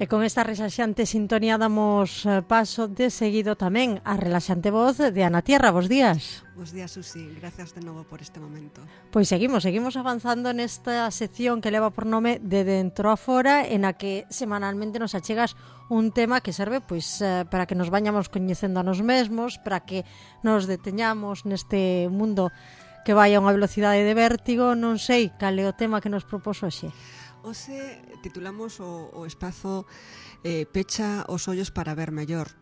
E con esta relaxante sintonía damos paso de seguido tamén a relaxante voz de Ana Tierra. Bos días. Bos días, Susi. Gracias de novo por este momento. Pois seguimos avanzando nesta sección que leva por nome De Dentro a Fora, en a que semanalmente nos achegas un tema que serve pois para que nos vañamos coñecendo a nos mesmos, para que nos deteñamos neste mundo que vai a unha velocidade de vértigo. Non sei cal é o tema que nos propós hoxe. Hoxe titulamos o espazo Pecha os ollos para ver mellor.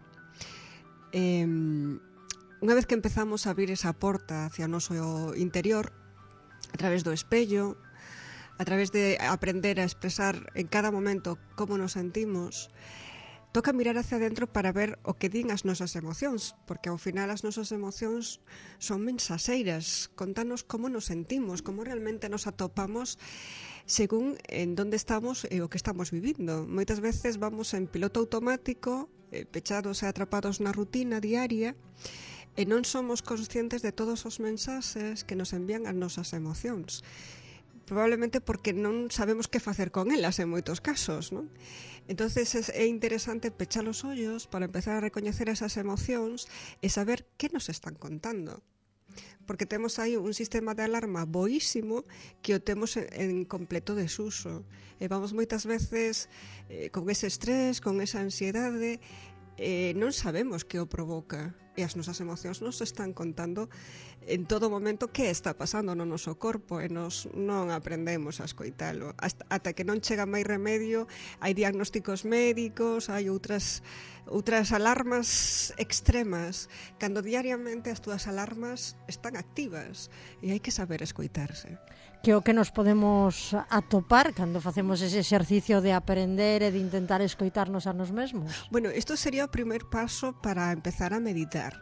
Unha vez que empezamos a abrir esa porta hacia o noso interior, a través do espello, a través de aprender a expresar en cada momento como nos sentimos, toca mirar hacia dentro para ver o que din as nosas emocións, porque ao final as nosas emocións son mensaseiras, contanos como nos sentimos, como realmente nos atopamos según en donde estamos e o que estamos vivindo. Moitas veces vamos en piloto automático, pechados e atrapados na rutina diaria, e non somos conscientes de todos os mensaxes que nos envían as nosas emocións. Probablemente porque non sabemos que facer con elas en moitos casos, non? Entonces é interesante pechar os ollos para empezar a recoñecer esas emocións e saber que nos están contando. Porque temos aí un sistema de alarma boísimo que o temos en completo desuso. E vamos moitas veces con ese estrés, con esa ansiedade, non sabemos que o provoca. E as nosas emocións nos están contando en todo momento que está pasando no noso corpo e nos non aprendemos a escoitalo. Ata que non chega máis remedio, hai diagnósticos médicos, hai outras alarmas extremas, cando diariamente as túas alarmas están activas e hai que saber escoitarse. Que o que nos podemos atopar cando facemos ese exercicio de aprender e de intentar escoitarnos a nos mesmos? Bueno, isto sería o primer paso para empezar a meditar.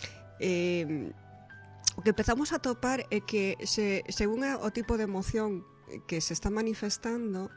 O que empezamos a topar é que según o tipo de emoción que se está manifestando,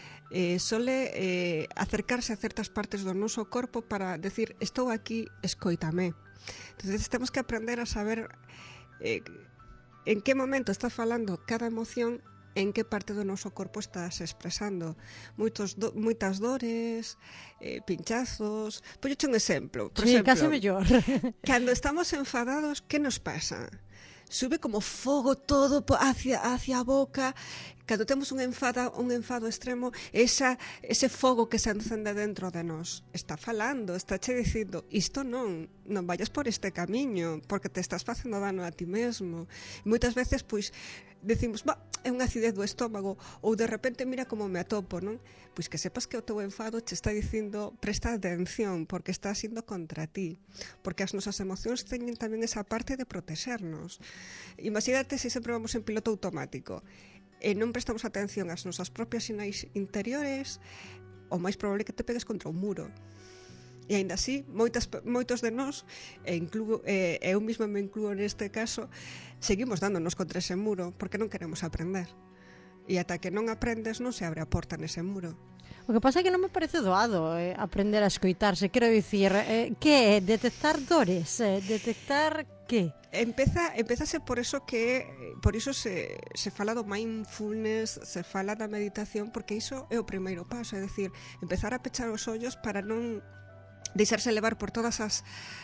sole acercarse a certas partes do noso corpo para decir, estou aquí, escoítame. Entonces temos que aprender a saber en que momento está falando cada emoción, en que parte do noso corpo estás expresando. Moitas dores, pinchazos. Poñoche un exemplo. Por exemplo, case mellor. Cando estamos enfadados, que nos pasa? Sube como fogo todo hacia a boca. Cando temos un enfado extremo, ese fogo que se encende dentro de nós está falando, está che dicindo, isto non vayas por este camiño, porque te estás facendo dano a ti mesmo. E moitas veces, pois, decimos, é unha acidez do estómago, ou de repente mira como me atopo, non? Pois que sepas que o teu enfado che está dicindo, presta atención, porque está sindo contra ti, porque as nosas emocións teñen tamén esa parte de protexernos. Imagínate se sempre vamos en piloto automático e non prestamos atención ás nosas propias sinais interiores, o máis probable que te pegues contra un muro. E aínda así, moitos de nós, eu mesma me incluo neste caso, seguimos dándonos contra ese muro porque non queremos aprender. E ata que non aprendes non se abre a porta nese muro. O que pasa é que non me parece doado aprender a escoitarse. Quero dicir, que é? Detectar dores? Detectar que? Empezase por iso se fala do mindfulness, se fala da meditación, porque iso é o primeiro paso, é dicir, empezar a pechar os ollos para non deixarse levar por todas as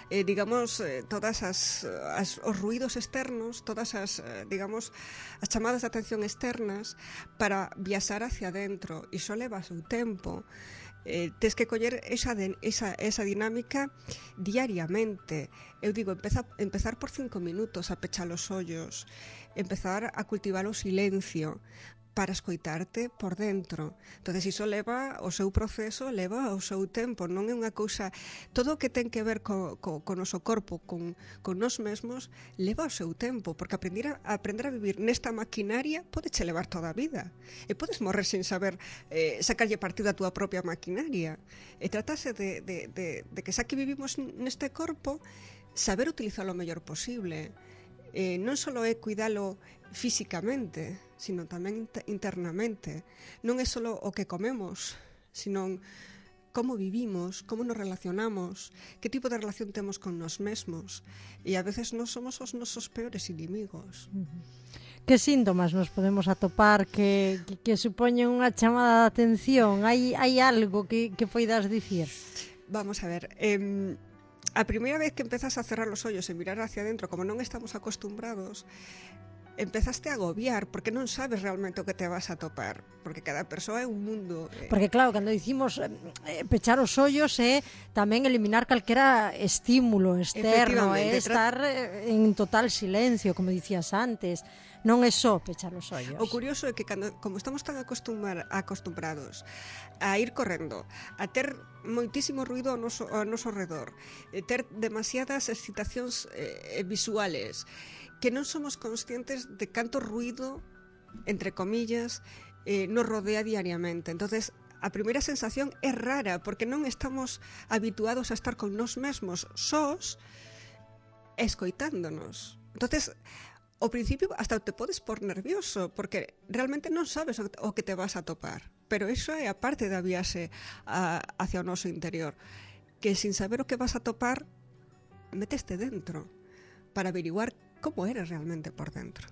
os ruídos externos, todas as chamadas de atención externas para viaxar hacia dentro. Iso leva o seu tempo. Tes que coller esa dinámica diariamente. Eu digo, empezar por 5 minutos a pechar os ollos, empezar a cultivar o silencio para escoitarte por dentro. Entonces iso leva o seu proceso, leva o seu tempo, non é unha cousa, todo o que ten que ver co noso corpo, con nós mesmos, leva o seu tempo, porque aprender a vivir nesta maquinaria podeche levar toda a vida, e podes morrer sin saber sacarlle partido a túa propia maquinaria. E tratase de que xa que vivimos neste corpo, saber utilizalo o mellor posible. Non só é cuidalo físicamente, sino tamén internamente. Non é só o que comemos, sino como vivimos, como nos relacionamos, que tipo de relación temos con nós mesmos. E a veces nós somos os nosos peores inimigos. Que síntomas nos podemos atopar que supoñen unha chamada de atención? Hai algo que poidas dicir? Vamos a ver, a primeira vez que empezas a cerrar os ollos e mirar hacia dentro, como non estamos acostumbrados, empezaste a agobiar porque non sabes realmente o que te vas a topar, porque cada persoa é un mundo. Porque claro, cando dicimos pechar os ollos é tamén eliminar calquera estímulo externo, é estar en total silencio, como dicías antes. Non é só pechar os ollos. O curioso é que como estamos tan acostumbrados a ir correndo, a ter moitísimo ruido ao noso redor, ter demasiadas excitacións visuales, que non somos conscientes de canto ruido, entre comillas, nos rodea diariamente. Entonces, a primeira sensación é rara, porque non estamos habituados a estar con nós mesmos, sós, escoitándonos. Entonces, ao principio hasta te podes por nervioso, porque realmente non sabes o que te vas a topar. Pero iso é a parte da viaxe hacia o noso interior, que sin saber o que vas a topar, meteste dentro, para averiguar como eres realmente por dentro.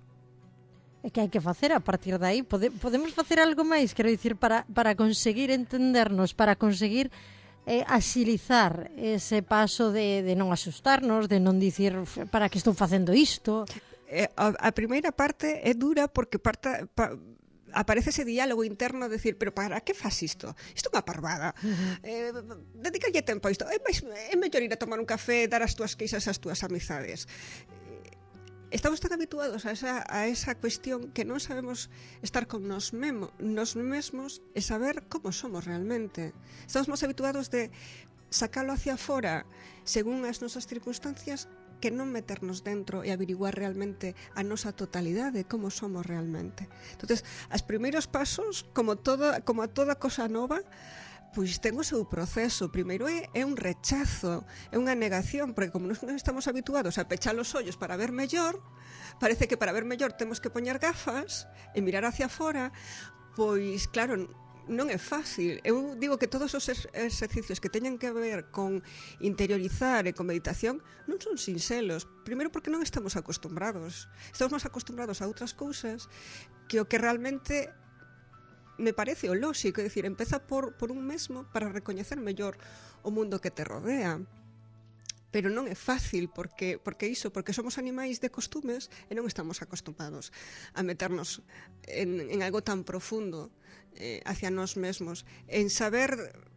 E que hai que facer a partir de aí? Podemos facer algo máis, quero dicir, para conseguir entendernos, para conseguir axilizar ese paso de non asustarnos, de non dicir para que estou facendo isto. A primeira parte é dura porque aparece ese diálogo interno de decir, pero para que faz isto? Isto é unha parvada. Dedícalle tempo a isto. É mellor ir a tomar un café e dar as túas queixas ás túas amizades. Estamos tan habituados a esa cuestión que non sabemos estar con nos mesmos e saber como somos realmente. Estamos máis habituados de sacalo hacia fora según as nosas circunstancias que non meternos dentro e averiguar realmente a nosa totalidade, como somos realmente. Entonces, os primeiros pasos, como a toda cosa nova, pois ten o seu proceso. Primeiro é un rechazo, é unha negación, porque como non estamos habituados a pechar os ollos para ver mellor, parece que para ver mellor temos que poñer gafas e mirar hacia fora, pois claro, non é fácil. Eu digo que todos os exercicios que teñen que ver con interiorizar e con meditación non son sinxelos. Primeiro porque non estamos acostumbrados. Estamos máis acostumbrados a outras cousas que o que realmente me parece o lóxico, é dicir, empeza por un mesmo para recoñecer mellor o mundo que te rodea. Pero non é fácil, porque somos animais de costumes e non estamos acostumbrados a meternos en algo tan profundo hacia nós mesmos, en saber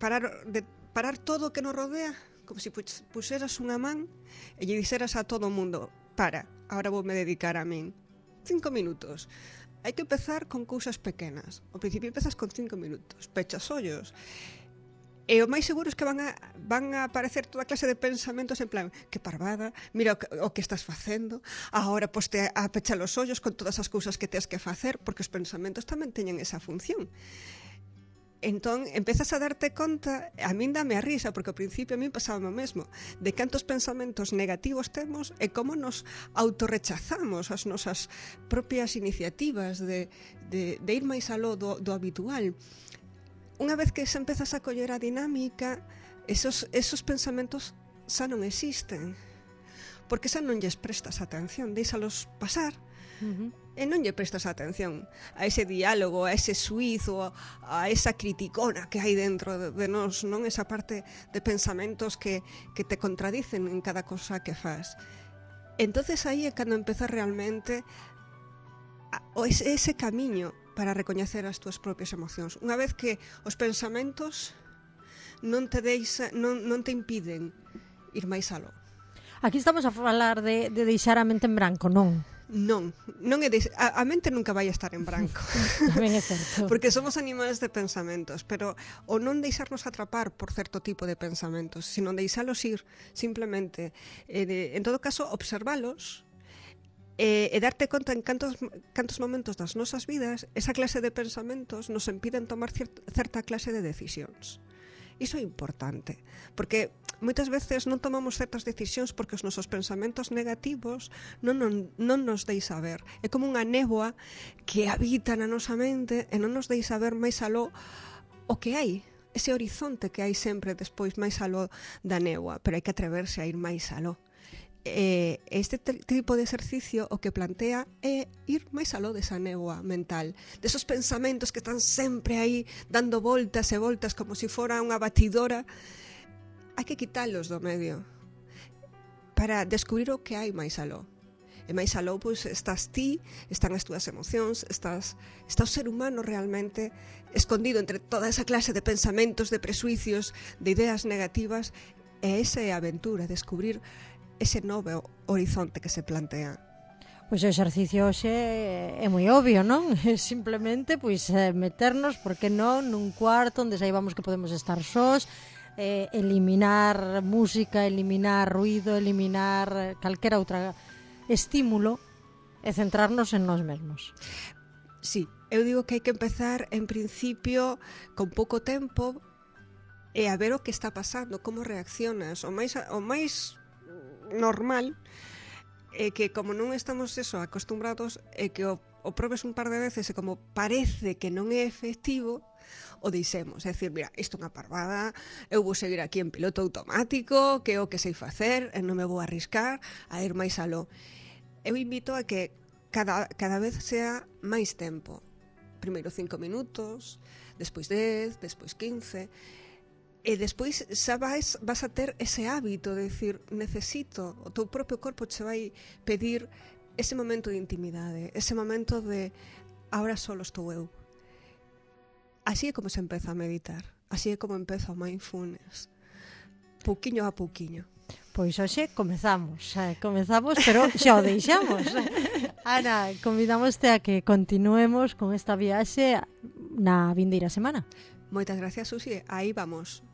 parar todo o que nos rodea, como se puxeras unha man e lle dixeras a todo o mundo, agora voume dedicar a min 5 minutos. Hai que empezar con cousas pequenas. Ao principio empezas con 5 minutos, pechas ollos. E o máis seguro é que van a aparecer toda clase de pensamentos en plan, que parvada, mira o que estás facendo, agora poste a pechar os ollos con todas as cousas que tens que facer, porque os pensamentos tamén teñen esa función. Entón, empezas a darte conta, a min dame a risa, porque ao principio a min pasaba o mesmo, de cantos pensamentos negativos temos e como nos autorrechazamos as nosas propias iniciativas de ir máis aló do habitual. Unha vez que se empezas a coller a dinámica, esos pensamentos xa non existen, porque xa non lles prestas atención, deixalos pasar, e non lle prestas atención a ese diálogo, a ese suizo, a esa criticona que hai dentro de nós, non esa parte de pensamentos que te contradicen en cada cosa que fas. Entonces aí é cando empeza realmente ese camiño para recoñecer as túas propias emocións. Unha vez que os pensamentos non te impiden ir máis aló. Aquí estamos a falar de deixar a mente en branco, non? Non é a mente nunca vai estar en branco. Tamén é certo. Porque somos animales de pensamentos, pero o non deixarnos atrapar por certo tipo de pensamentos, sino deixalos ir, simplemente. En todo caso, observalos e darte conta en cantos momentos das nosas vidas esa clase de pensamentos nos impiden tomar certa clase de decisións. Iso é importante, porque moitas veces non tomamos certas decisións porque os nosos pensamentos negativos non nos deixa ver. É como unha néboa que habita na nosa mente e non nos deixa ver máis aló o que hai, ese horizonte que hai sempre despois máis aló da néboa, pero hai que atreverse a ir máis aló. este tipo de exercicio o que plantea é ir máis aló desa néboa mental, desos pensamentos que están sempre aí dando voltas e voltas como se fora unha batidora. Hai que quitalos do medio para descubrir o que hai máis aló. E máis aló, pois, estás ti, están as túas emocións, está o ser humano realmente escondido entre toda esa clase de pensamentos, de presuicios, de ideas negativas, e esa é a aventura, descubrir ese novo horizonte que se plantea. Pois o exercicio hoxe é moi obvio, non? É simplemente pois meternos, porque non, nun cuarto onde saibamos que podemos estar sós, eliminar música, eliminar ruido, eliminar calquera outra estímulo e centrarnos en nós mesmos. Sí, eu digo que hai que empezar en principio con pouco tempo e a ver o que está pasando, como reaccionas. O máis normal é que como non estamos acostumbrados, é que o probes un par de veces e como parece que non é efectivo, o deixemos. É dicir, mira, isto é unha parvada, eu vou seguir aquí en piloto automático, que é o que sei facer, e non me vou arriscar a ir máis aló. Eu invito a que cada vez sea máis tempo. Primeiro 5 minutos, despois 10, despois 15... E despois xa vas a ter ese hábito de decir, necesito, o teu propio corpo che vai pedir ese momento de intimidade, ese momento de ahora solo estou eu. Así é como se empeza a meditar, así é como empeza o mindfulness, pouquiño a pouquiño. Pois hoxe comezamos, pero xa o deixamos. Ana, convidamoste a que continuemos con esta viaxe na vindeira semana. Moitas gracias, Susi, aí vamos.